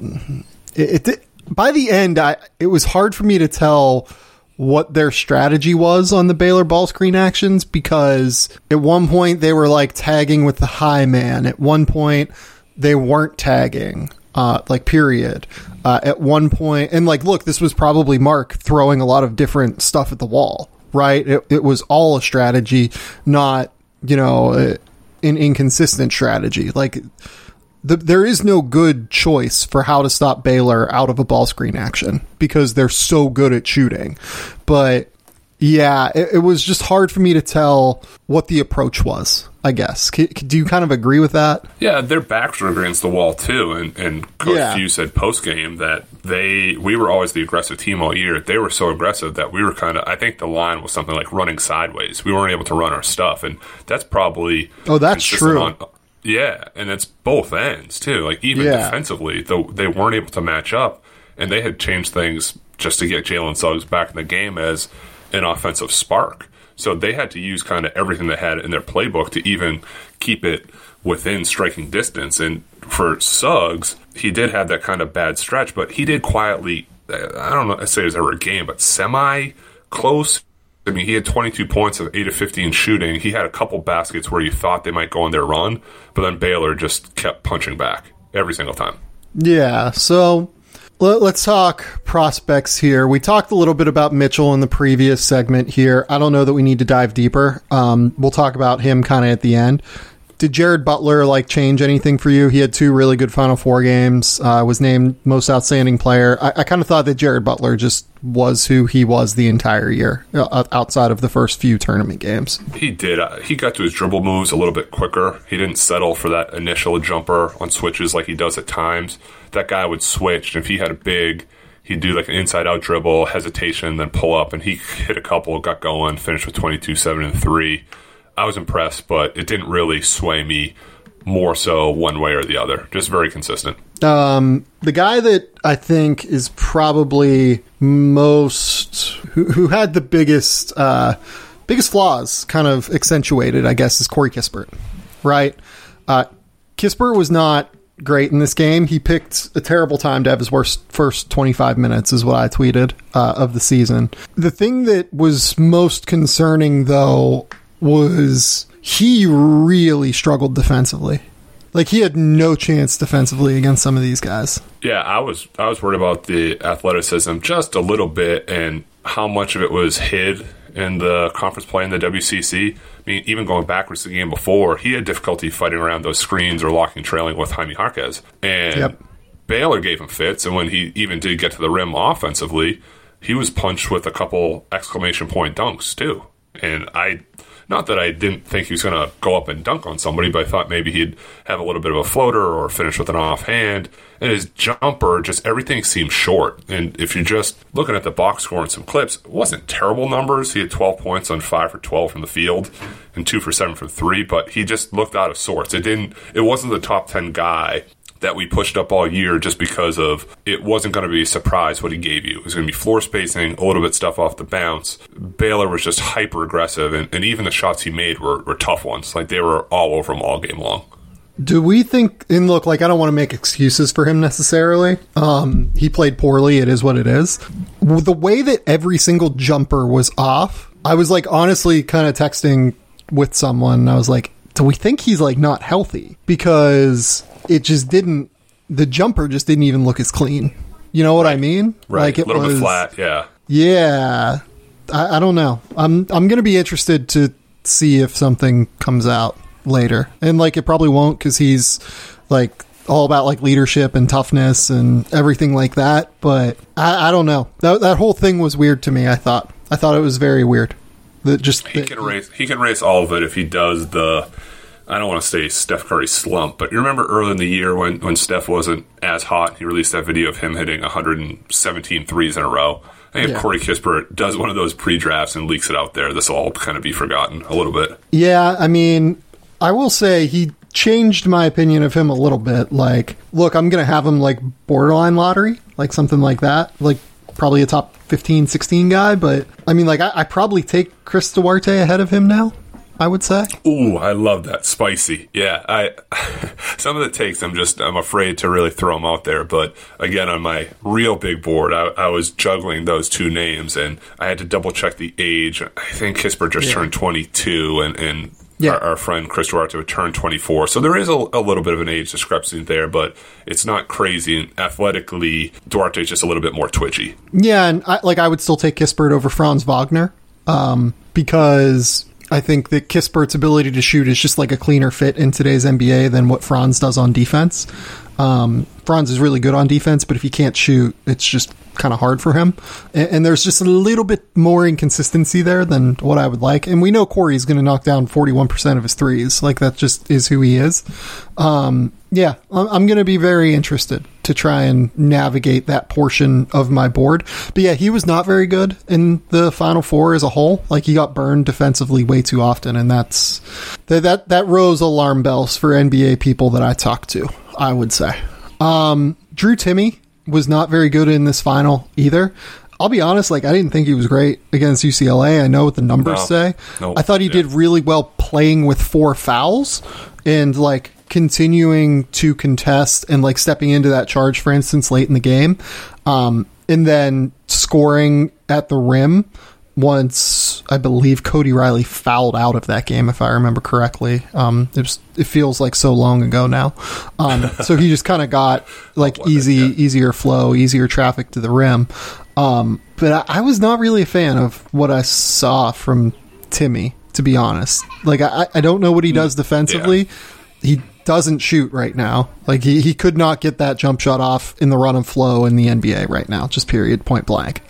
it, it by the end, I, it was hard for me to tell what their strategy was on the Baylor ball screen actions, because at one point they were like tagging with the high man. At one point they weren't tagging, uh, like period. Uh, at one point, and like, look, this was probably Mark throwing a lot of different stuff at the wall, right? It, it was all a strategy, not, you know, an inconsistent strategy. Like, the, there is no good choice for how to stop Baylor out of a ball screen action because they're so good at shooting. But yeah, it, it was just hard for me to tell what the approach was, I guess. C- do you kind of agree with that? Yeah, their backs were against the wall too, and, and Coach yeah. Few said post game that they we were always the aggressive team all year. They were so aggressive that we were kind of, I think the line was something like running sideways. We weren't able to run our stuff, and that's probably oh, that's true. On, yeah, and it's both ends too. Like even yeah. defensively, though they weren't able to match up, and they had changed things just to get Jalen Suggs back in the game as an offensive spark. So they had to use kind of everything they had in their playbook to even keep it within striking distance. And for Suggs, he did have that kind of bad stretch, but he did quietly, I don't know, I say it was ever a game, but semi-close. I mean, he had twenty-two points of eight of fifteen shooting. He had a couple baskets where you thought they might go on their run, but then Baylor just kept punching back every single time. Yeah, so let's talk prospects here. We talked a little bit about Mitchell in the previous segment here. I don't know that we need to dive deeper. Um, we'll talk about him kind of at the end. Did Jared Butler like change anything for you? He had two really good Final Four games. Uh, was named most outstanding player. I, I kind of thought that Jared Butler just was who he was the entire year, uh, outside of the first few tournament games. He did. Uh, he got to his dribble moves a little bit quicker. He didn't settle for that initial jumper on switches like he does at times. That guy would switch, and if he had a big, he'd do like an inside-out dribble, hesitation, then pull up, and he hit a couple, got going, finished with twenty-two, seven, and three. I was impressed, but it didn't really sway me more so one way or the other. Just very consistent. Um, the guy that I think is probably most who, who had the biggest uh, biggest flaws kind of accentuated, I guess, is Corey Kispert, right? Uh, Kispert was not great in this game. He picked a terrible time to have his worst first twenty-five minutes, is what I tweeted, uh, of the season. The thing that was most concerning, though, was he really struggled defensively. Like, he had no chance defensively against some of these guys. Yeah, I was I was worried about the athleticism just a little bit and how much of it was hid in the conference play in the W C C. I mean, even going backwards to the game before, he had difficulty fighting around those screens or locking trailing with Jaime Jaquez. And yep. Baylor gave him fits, and when he even did get to the rim offensively, he was punched with a couple exclamation point dunks, too. And I... Not that I didn't think he was going to go up and dunk on somebody, but I thought maybe he'd have a little bit of a floater or finish with an offhand. And his jumper, just everything seemed short. And if you're just looking at the box score and some clips, it wasn't terrible numbers. He had twelve points on five for twelve from the field and two for seven from three, but he just looked out of sorts. It didn't. It wasn't the top ten guy that we pushed up all year just because of it wasn't going to be a surprise what he gave you. It was going to be floor spacing, a little bit stuff off the bounce. Baylor was just hyper aggressive, and, and even the shots he made were, were tough ones. Like, they were all over him all game long. Do we think, and look, like, I don't want to make excuses for him necessarily. Um, he played poorly. It is what it is. The way that every single jumper was off, I was like, honestly kind of texting with someone. I was like, do we think he's like not healthy? Because it just didn't, the jumper just didn't even look as clean. You know what right. I mean? Right. Like, it a little was, bit flat. Yeah. Yeah. I, I don't know. I'm, I'm going to be interested to see if something comes out later. And like, it probably won't, because he's like all about like leadership and toughness and everything like that. But I, I don't know. That, that whole thing was weird to me. I thought, I thought it was very weird. That just, he that, can erase, he can erase all of it if he does the, I don't want to say Steph Curry slump, but you remember early in the year when, when Steph wasn't as hot, he released that video of him hitting one hundred seventeen threes in a row. I think if Yeah. Corey Kispert does one of those pre-drafts and leaks it out there, this will all kind of be forgotten a little bit. Yeah, I mean, I will say he changed my opinion of him a little bit. Like, look, I'm going to have him like borderline lottery, like something like that. Like, probably a top fifteen, sixteen guy. But, I mean, like, I, I probably take Chris Duarte ahead of him now, I would say. Ooh, I love that. Spicy. Yeah, I some of the takes I'm just I'm afraid to really throw them out there, but again on my real big board I, I was juggling those two names and I had to double check the age. I think Kispert just Yeah. turned twenty-two and, and Yeah. our, our friend Chris Duarte would turn twenty-four. So there is a, a little bit of an age discrepancy there, but it's not crazy. And athletically, Duarte's just a little bit more twitchy. Yeah, and I, like I would still take Kispert over Franz Wagner um, because I think that Kispert's ability to shoot is just like a cleaner fit in today's N B A than what Franz does on defense. Um, Franz is really good on defense, but if he can't shoot, it's just kind of hard for him. And, and there's just a little bit more inconsistency there than what I would like. And we know Corey's going to knock down forty-one percent of his threes. Like, that just is who he is. Um, yeah, I'm, I'm going to be very interested to try and navigate that portion of my board. But yeah, he was not very good in the Final Four as a whole. Like, he got burned defensively way too often, and that's that that, that rose alarm bells for N B A people that I talk to, I would say. Um, Drew Timme was not very good in this final either. I'll be honest, like, I didn't think he was great against U C L A. I know what the numbers No. say. Nope. I thought he Yeah. did really well playing with four fouls and, like, continuing to contest and, like, stepping into that charge, for instance, late in the game. Um, and then scoring at the rim once, I believe, Cody Riley fouled out of that game, if I remember correctly. Um, it, was, it feels like so long ago now. Um, so he just kind of got, like, easy, yeah. easier flow, easier traffic to the rim. Um, but I, I was not really a fan of what I saw from Timme, to be honest. Like, I, I don't know what he does defensively. Yeah. He doesn't shoot right now. Like, he, he could not get that jump shot off in the run and flow in the N B A right now, just period, point blank.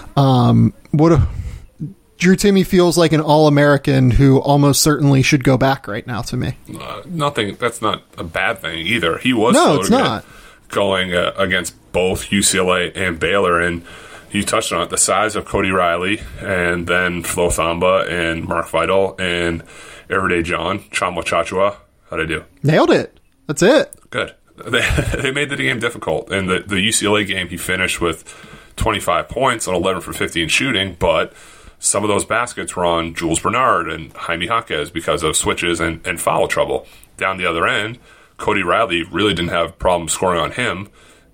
Um, what a, Drew Timme feels like an All-American who almost certainly should go back right now to me. Uh, nothing. That's not a bad thing either. He was No, so it's good not. going uh, against both U C L A and Baylor, and you touched on it. The size of Cody Riley, and then Flo Thamba and Mark Vidal and Everyday John Tchamwa Tchatchoua. How'd I do? Nailed it. That's it. Good. They, they made the game difficult. In the, the U C L A game, he finished with twenty-five points on eleven for fifteen shooting, but some of those baskets were on Jules Bernard and Jaime Jaquez because of switches and, and foul trouble. Down the other end, Cody Riley really didn't have problems scoring on him.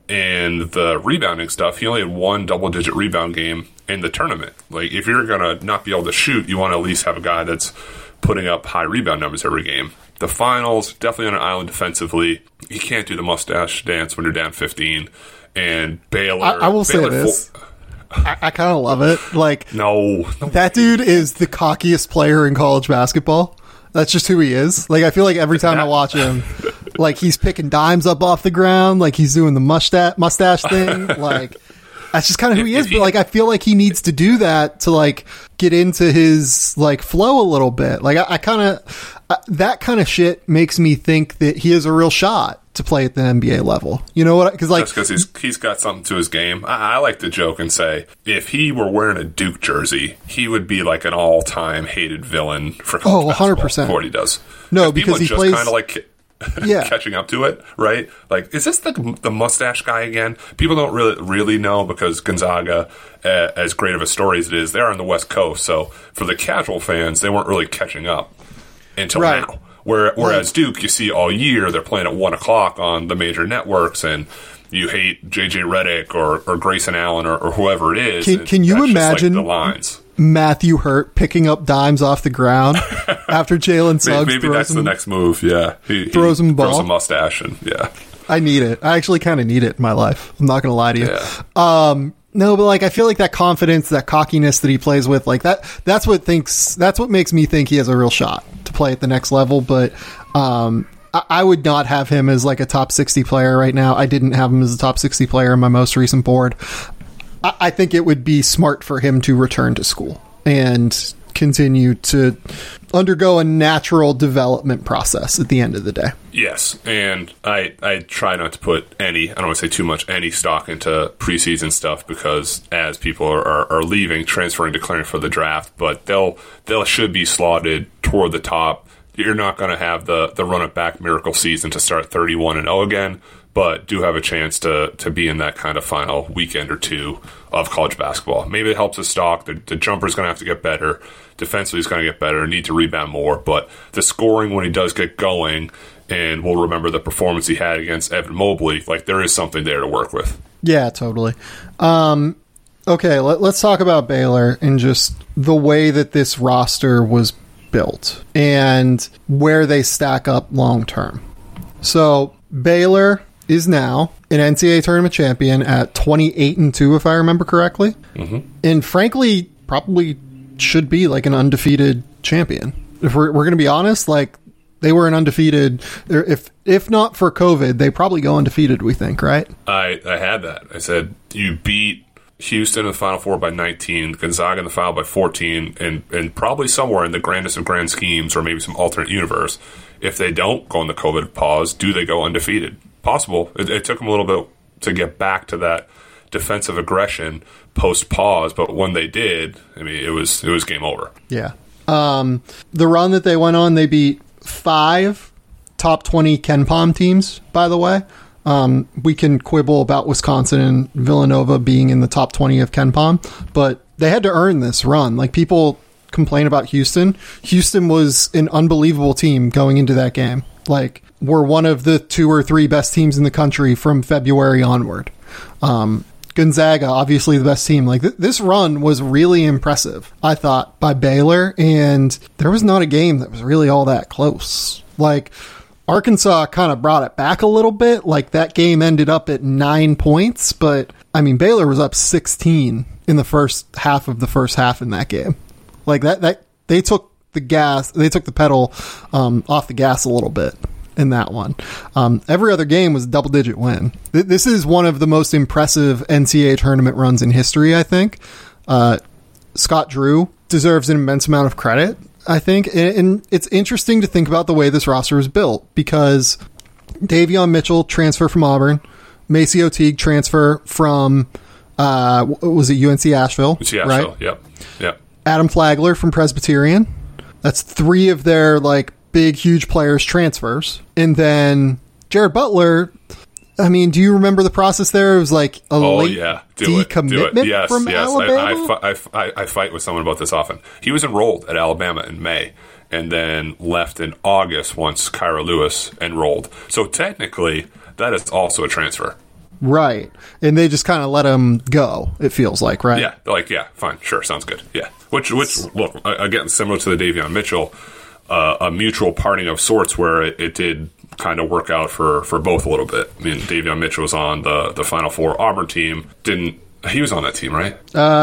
And the rebounding stuff, he only had one double-digit rebound game in the tournament. Like, if you're going to not be able to shoot, you want to at least have a guy that's putting up high rebound numbers every game. The finals, definitely on an island defensively. You can't do the mustache dance when you're down fifteen. And Baylor... I, I will Baylor say this. fo- I, I kind of love it. Like, no. no. that dude is the cockiest player in college basketball. That's just who he is. Like, I feel like every time I watch him, like, he's picking dimes up off the ground, like he's doing the mustache mustache thing. Like, that's just kind of who he is. But, like, I feel like he needs to do that to, like, get into his, like, flow a little bit. Like, I, I kind of, uh, that kind of shit makes me think that he has a real shot to play at the N B A level. You know what? Because, like, That's because he's, he's got something to his game. I, I like to joke and say, if he were wearing a Duke jersey, he would be like an all-time hated villain for college Oh, one hundred percent. basketball for what he does. No, If people because he just plays- kind of like Yeah. catching up to it, right? Like, is this the the mustache guy again? People don't really really know because Gonzaga, uh, as great of a story as it is, they're on the West Coast. So for the casual fans, they weren't really catching up until Right. now. Where, whereas Duke, you see all year, they're playing at one o'clock on the major networks, and you hate J J Redick or, or Grayson Allen or, or whoever it is. Can- and can you that's just like imagine- the lines? Matthew Hurt picking up dimes off the ground after Jalen Maybe, Suggs maybe throws that's him. the next move. Yeah, he, he throws him a grows ball. a mustache, and yeah, I need it. I actually kind of need it in my life. I'm not going to lie to you. yeah. Um, no, but like, I feel like that confidence, that cockiness that he plays with, like that, that's what thinks, that's what makes me think he has a real shot to play at the next level. But, um, I, I would not have him as like a top sixty player right now. I didn't have him as a top sixty player in my most recent board. I, I think it would be smart for him to return to school and continue to undergo a natural development process at the end of the day. Yes, and I I try not to put any, I don't want to say too much, any stock into preseason stuff, because as people are, are, are leaving, transferring, declaring for the draft, but they'll they'll should be slotted toward the top. You're not going to have the, the run-it-back miracle season to start thirty-one and oh again, but do have a chance to to be in that kind of final weekend or two of college basketball. Maybe it helps the stock. The, the jumper's going to have to get better. Defensively, he's going to get better. Need to rebound more. But the scoring, when he does get going, and we'll remember the performance he had against Evan Mobley, like there is something there to work with. Yeah, totally. Um, okay, let, let's talk about Baylor and just the way that this roster was built and where they stack up long term. So Baylor is now an N C double A tournament champion at twenty-eight and two, if I remember correctly. Mm-hmm. And frankly, probably should be like an undefeated champion. If we're, we're going to be honest, like they were an undefeated, if if not for COVID, they probably go undefeated, we think, right? I, I had that. I said, you beat Houston in the Final Four by nineteen, Gonzaga in the final by fourteen, and, and probably somewhere in the grandest of grand schemes, or maybe some alternate universe, if they don't go on the COVID pause, do they go undefeated? Possible. It, it took them a little bit to get back to that defensive aggression post-pause, but when they did, I mean, it was it was game over. Yeah. Um, the run that they went on, they beat five top twenty KenPom teams, by the way. Um, we can quibble about Wisconsin and Villanova being in the top twenty of KenPom, but they had to earn this run. Like, people complain about Houston. Houston was an unbelievable team going into that game. Like, we're one of the two or three best teams in the country from February onward. Um, Gonzaga, obviously the best team. Like, th- this run was really impressive, I thought, by Baylor, and there was not a game that was really all that close. Like, Arkansas kind of brought it back a little bit. Like, that game ended up at nine points, but, I mean, Baylor was up sixteen in the first half of the first half in that game. Like, that, that they took the gas, they took the pedal um, off the gas a little bit in that one. Um, every other game was a double-digit win. Th- this is one of the most impressive N C double A tournament runs in history, I think. Uh, Scott Drew deserves an immense amount of credit, I think. And, and it's interesting to think about the way this roster is built, because Davion Mitchell transfer from Auburn, MaCio Teague transfer from, uh, was it U N C Asheville? U N C Asheville, right? Yep, yep. Adam Flagler from Presbyterian. That's three of their, like, big, huge players transfers. And then Jared Butler, I mean, do you remember the process there? It was like a oh, late yeah. do decommitment it. Do it. Yes, from yes. Alabama? I, I, I, I fight with someone about this often. He was enrolled at Alabama in May and then left in August once Kyra Lewis enrolled. So technically, that is also a transfer. Right. And they just kind of let him go, it feels like, right? Yeah. They're like, yeah, fine, sure, sounds good. Yeah. Which, which look, again, similar to the Davion Mitchell, Uh, a mutual parting of sorts where it, it did kind of work out for, for both a little bit. I mean, Davion Mitchell was on the, the Final Four Auburn team. Didn't he was on that team, right?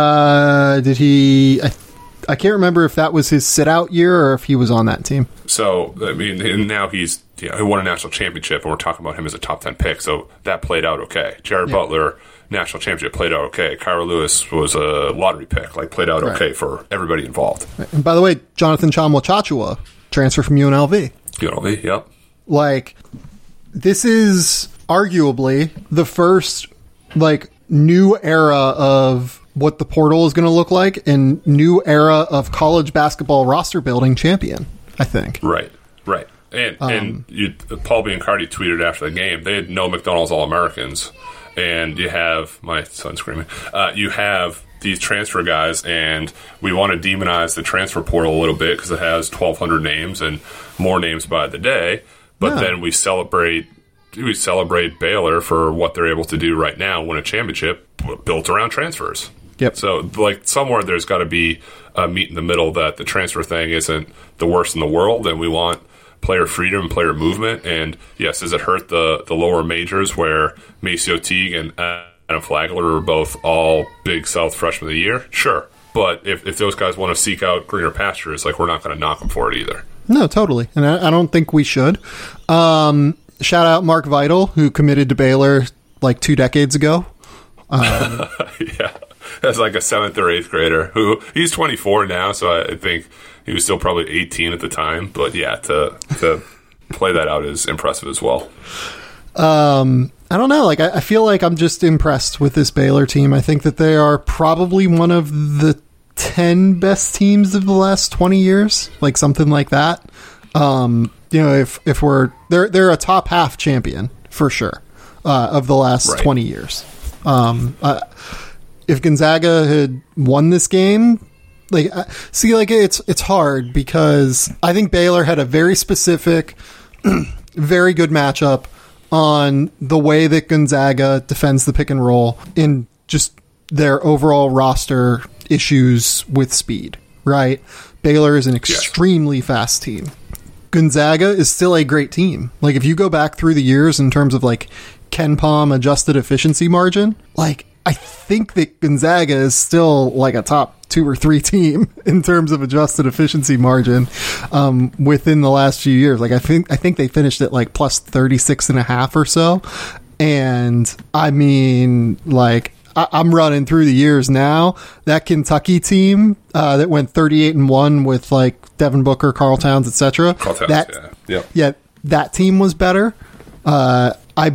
Uh, did he? I, I can't remember if that was his sit-out year or if he was on that team. So, I mean, and now he's you know, he won a national championship, and we're talking about him as a top ten pick. So that played out okay. Jared yeah. Butler, national championship, played out okay. Kyra Lewis was a lottery pick, like played out right. okay for everybody involved. Right. And by the way, Jonathan Tchamwa-Tchatchoua, transfer from U N L V. U N L V, yep. Like, this is arguably the first, like, new era of what the portal is going to look like and new era of college basketball roster building champion, I think. Right, right. And, um, and you, Paul Biancardi tweeted after the game, they had no McDonald's All-Americans, and you have, my son screaming, uh, you have these transfer guys, and we want to demonize the transfer portal a little bit because it has twelve hundred names and more names by the day. But yeah. then we celebrate we celebrate Baylor for what they're able to do right now, win a championship built around transfers. Yep. So, like, somewhere there's got to be a meet in the middle that the transfer thing isn't the worst in the world, and we want player freedom and player movement. And yes, does it hurt the the lower majors where MaCio Teague and Adam Flagler are both all Big South Freshman of the Year? Sure. But if, if those guys want to seek out greener pastures, like, we're not going to knock them for it either. No, totally. And I, I don't think we should. Um, shout out Mark Vital, who committed to Baylor like two decades ago. Um, yeah. as like a seventh or eighth grader who he's twenty-four now, so I think he was still probably eighteen at the time. But yeah, to to play that out is impressive as well. Um, I don't know. Like, I, I feel like I'm just impressed with this Baylor team. I think that they are probably one of the ten best teams of the last twenty years, like something like that. Um, you know, if if we're they're they're a top half champion for sure uh, of the last right. twenty years. Um, uh, if Gonzaga had won this game, like uh, see, like it's it's hard because I think Baylor had a very specific, very good matchup on the way that Gonzaga defends the pick and roll in just their overall roster issues with speed, right? Baylor is an extremely yes. fast team. Gonzaga is still a great team. Like, if you go back through the years in terms of, like, KenPom adjusted efficiency margin, like, I think that Gonzaga is still, like, a top two or three team in terms of adjusted efficiency margin um, within the last few years. Like, I think I think they finished at, like, plus thirty-six and a half or so. And, I mean, like, I- I'm running through the years now. That Kentucky team uh, that went thirty-eight and one with, like, Devin Booker, Karl Towns, et cetera. Karl Towns, that, yeah. Yep. Yeah, that team was better. Uh, I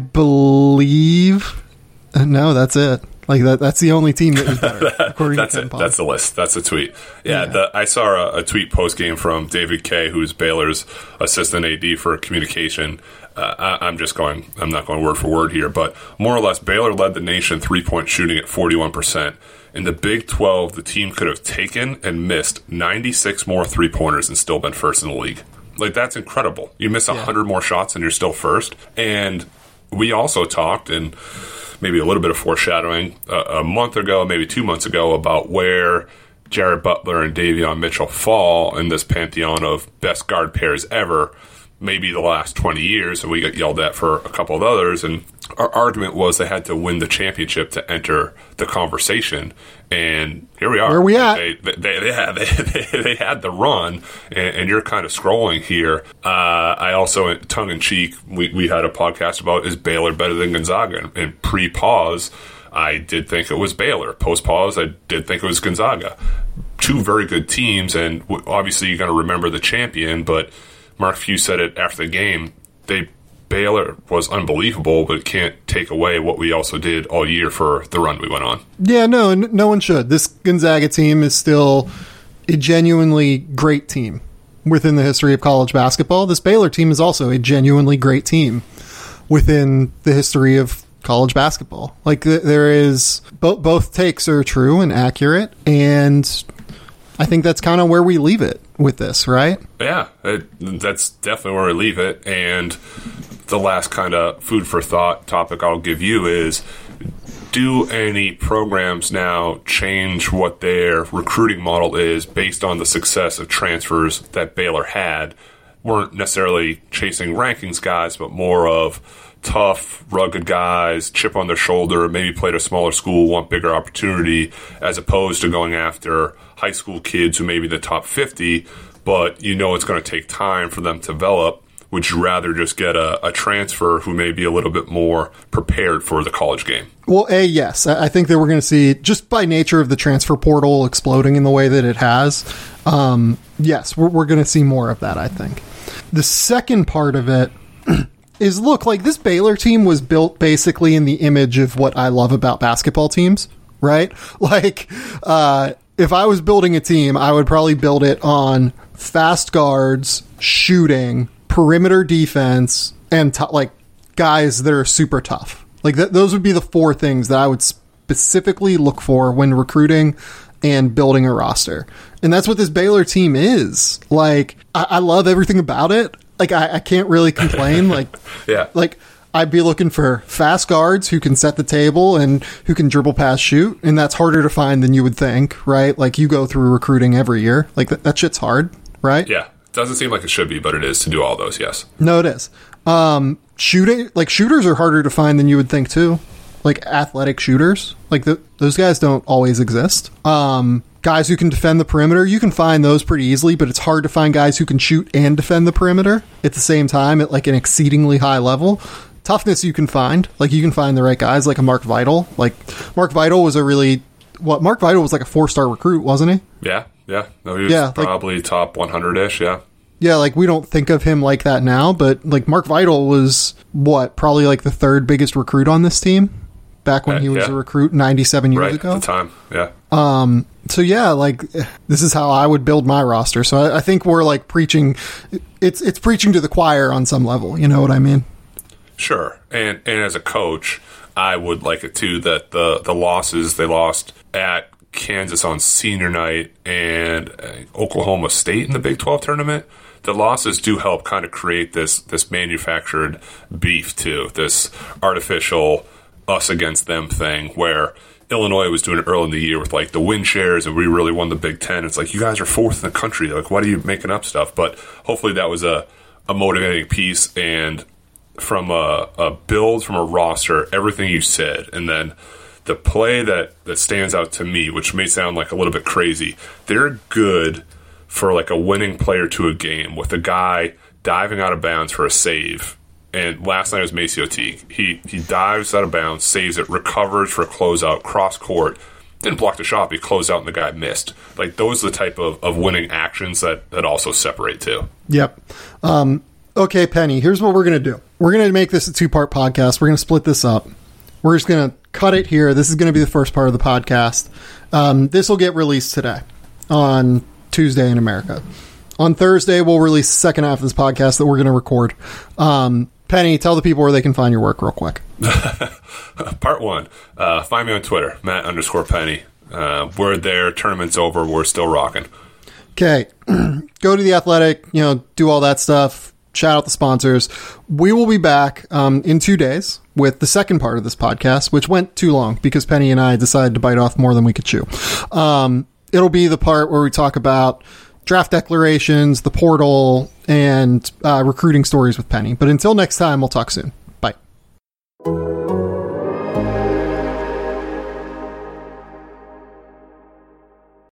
believe... Uh, no, that's it. Like that, that's the only team that was better. According that's to it. That's the list. That's the tweet. Yeah, yeah. The, I saw a, a tweet post game from David Kay, who's Baylor's assistant A D for communication. Uh, I, I'm just going. I'm not going word for word here, but more or less, Baylor led the nation three point shooting at forty-one percent. In the Big twelve, the team could have taken and missed ninety-six more three pointers and still been first in the league. Like, that's incredible. You miss one hundred yeah. more shots and you're still first. And we also talked and. Maybe a little bit of foreshadowing uh, a month ago, maybe two months ago, about where Jared Butler and Davion Mitchell fall in this pantheon of best guard pairs ever, maybe the last twenty years, and we got yelled at for a couple of others. And our argument was they had to win the championship to enter the conversation. And here we are. Where are we at? They, they, they, they, had, they, they had the run, and, and you're kind of scrolling here. Uh, I also, tongue-in-cheek, we, we had a podcast about, is Baylor better than Gonzaga? And, and pre-pause, I did think it was Baylor. Post-pause, I did think it was Gonzaga. Two very good teams, and obviously you're going to remember the champion, but Mark Few said it after the game. They Baylor was unbelievable, but can't take away what we also did all year for the run we went on. Yeah, no, no one should. This Gonzaga team is still a genuinely great team within the history of college basketball. This Baylor team is also a genuinely great team within the history of college basketball. Like, there is, both, both takes are true and accurate, and I think that's kind of where we leave it with this, right? Yeah, it, that's definitely where we leave it. And the last kind of food for thought topic I'll give you is, do any programs now change what their recruiting model is based on the success of transfers that Baylor had? Weren't necessarily chasing rankings guys, but more of tough, rugged guys, chip on their shoulder, maybe played a smaller school, want bigger opportunity, as opposed to going after high school kids who may be the top fifty, but you know it's going to take time for them to develop. Would you rather just get a, a transfer who may be a little bit more prepared for the college game? Well, A, yes. I think that we're going to see, just by nature of the transfer portal exploding in the way that it has, um, yes, we're, we're going to see more of that, I think. The second part of it is, look, like, this Baylor team was built basically in the image of what I love about basketball teams, right? Like, uh, if I was building a team, I would probably build it on fast guards, shooting, perimeter defense, and t- like guys that are super tough. Like th- those would be the four things that I would specifically look for when recruiting and building a roster. And that's what this Baylor team is. Like, I, I love everything about it. Like, I, I can't really complain. Like, yeah, like I'd be looking for fast guards who can set the table and who can dribble, pass, shoot. And that's harder to find than you would think, right? Like, you go through recruiting every year. Like, that, that shit's hard, right? Yeah. Doesn't seem like it should be, but it is to do all those, yes. No, it is. Um, shooting, like, shooters are harder to find than you would think, too. Like, athletic shooters. Like, the, those guys don't always exist. Um, guys who can defend the perimeter, you can find those pretty easily, but it's hard to find guys who can shoot and defend the perimeter at the same time at, like, an exceedingly high level. Toughness you can find. Like, you can find the right guys, like a Mark Vital. Like, Mark Vital was a really what, Mark Vital was like a four-star recruit, wasn't he? Yeah, yeah. No, he was yeah, probably like, top one hundred-ish, yeah. Yeah, like, we don't think of him like that now, but, like, Mark Vital was, what, probably, like, the third biggest recruit on this team back when yeah, he was yeah. a recruit ninety-seven years right, ago. At the time, yeah. Um, so, yeah, like, this is how I would build my roster. So I, I think we're, like, preaching, it's it's preaching to the choir on some level, you know what I mean? Sure. And and as a coach, I would like it, too, that the, the losses they lost at Kansas on senior night and uh, Oklahoma State in the Big twelve tournament, the losses do help kind of create this this manufactured beef, too, this artificial us against them thing where Illinois was doing it early in the year with, like, the win shares, and we really won the Big Ten. It's like, you guys are fourth in the country. Like, why are you making up stuff? But hopefully that was a, a motivating piece, and from a, a build, from a roster, everything you said, and then the play that, that stands out to me, which may sound like a little bit crazy, they're good for like a winning player to a game with a guy diving out of bounds for a save. And last night was Maceo Teague. He he dives out of bounds, saves it, recovers for a closeout, cross court, didn't block the shot, but he closed out and the guy missed. Like, those are the type of, of winning actions that, that also separate too. Yep. Um, okay, Penny, here's what we're going to do. We're going to make this a two-part podcast. We're going to split this up. We're just going to cut it here. This is going to be the first part of the podcast. Um, this will get released today on Tuesday in America. On Thursday, we'll release the second half of this podcast that we're going to record. Um, Penny, tell the people where they can find your work real quick. Part one, uh, find me on Twitter, Matt underscore Penny. Uh, we're there. Tournament's over. We're still rocking. Okay. Go to The Athletic, you know, do all that stuff. Shout out the sponsors. We will be back um, in two days with the second part of this podcast, which went too long because Penny and I decided to bite off more than we could chew. Um, it'll be the part where we talk about draft declarations, the portal, and uh, recruiting stories with Penny. But until next time, we'll talk soon. Bye.